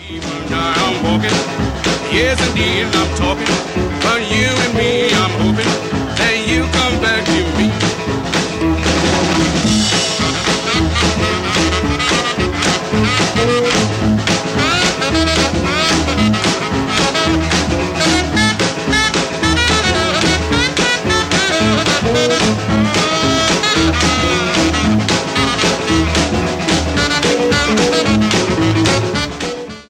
Now I'm walking, yes indeed I'm talking, but you and me I'm hoping that you come back.